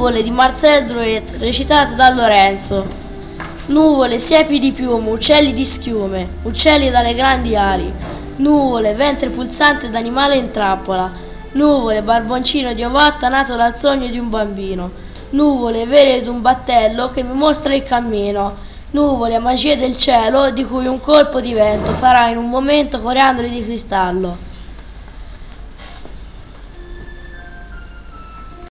Nuvole di Marcel Drouet, recitato da Lorenzo. Nuvole, siepi di piume, uccelli di schiume, uccelli dalle grandi ali. Nuvole, ventre pulsante d'animale in trappola. Nuvole, barboncino di ovatta nato dal sogno di un bambino. Nuvole, vele d'un battello che mi mostra il cammino. Nuvole, magie del cielo di cui un colpo di vento farà in un momento coriandoli di cristallo.